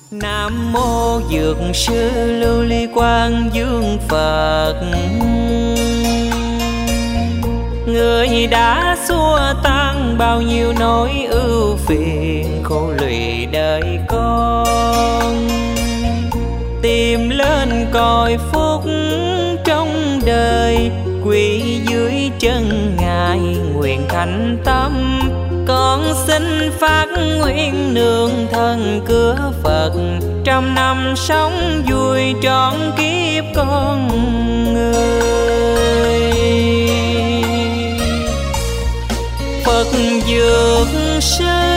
Nam mô Dược sư Lưu Ly Quang Dương Phật, người đã xua tan bao nhiêu nỗi ưu phiền khổ lụy đời con. Tìm lên cõi phúc trong đời, quỳ dưới chân Ngài nguyện thành tâm. Con xin phát nguyện nương thân cửa Phật, trăm năm sống vui trọn kiếp con người. Phật Dược sư